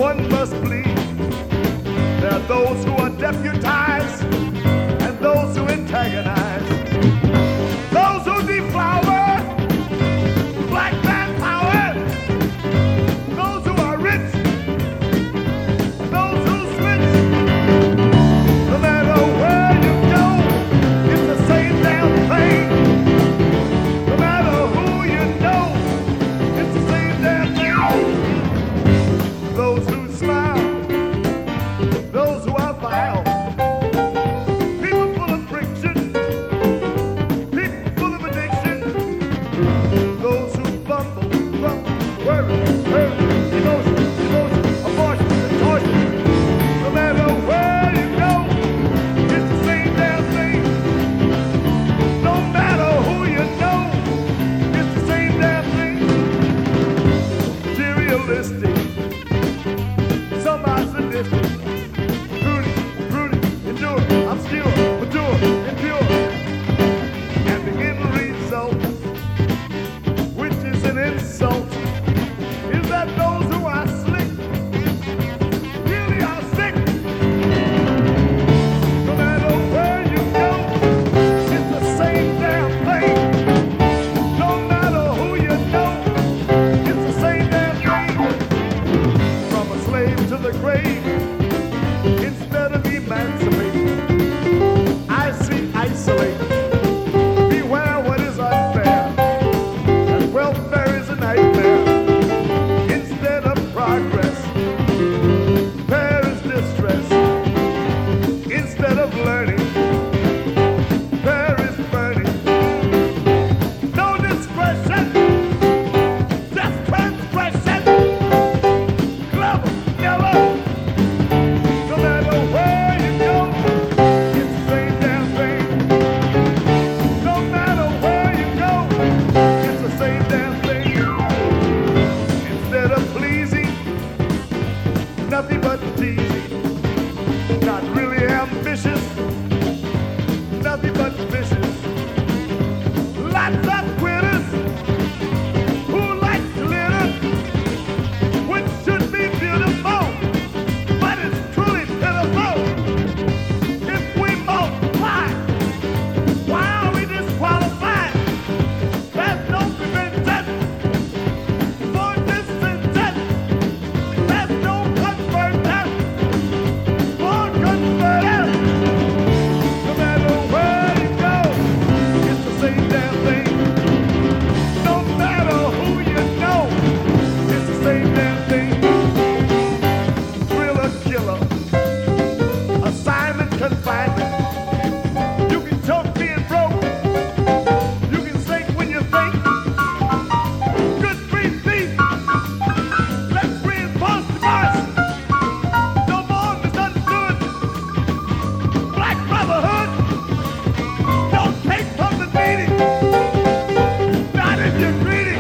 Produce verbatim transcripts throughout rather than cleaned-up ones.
one must bleed. There are those who are deputized and those who antagonize, those who deflower black man power, those who are rich, those who switch. No matter where you go, it's the same damn thing. No matter who you know, it's the same damn thing. Those who smile, those who are vile, people full of friction, people full of addiction, those who fumble, fumble, worry, hurt, emotion, emotion, abortion, and torture. No matter where you go, it's the same damn thing. No matter who you know, it's the same damn thing. Materialistic, some are sadistic, broody, broody, endure, obscure, mature, impure. And the end result, which is an insult, is that those who are slick really are sick. No matter where you go, it's the same damn thing. No matter who you know, it's the same damn thing. From a slave to the grave, instead of emancipating, I see isolate. Beware what is unfair, and welfare is a nightmare. Instead of progress, there is distress. Instead of learning, there is burning. No discretion, just transgression. Clever, never. No matter where you go, it's the same damn thing. No matter where you go, it's the same damn thing. Instead of pleasing, nothing but teasing. Not really ambitious, nothing but vicious. Lots of quitters who like to litter, which should be beautiful, but it's truly pitiful. If we multiply, why are we disqualified? There's no prevention for dissension. There's no conversion for converters. No matter where you go, it's the same damn thing. No matter who you know, it's the same damn thing. Thriller killer, assignment confinement. You can choke being broke. You can sink when you think. Good free peace. Let's reinforce the mercy. No more misunderstood. Black brotherhood. Don't take from the needy. Not if you're greedy.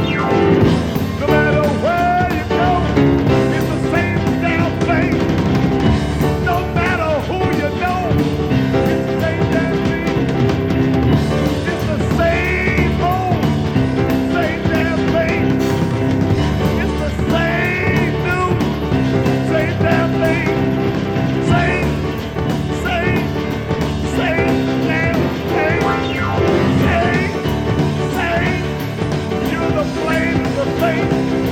No matter where you go, it's the same damn thing. No matter who you know, it's the same damn thing. It's the same old, same damn thing. It's the same new, same damn thing. Same, same, same damn thing. Same, same. You're the flame of the faith.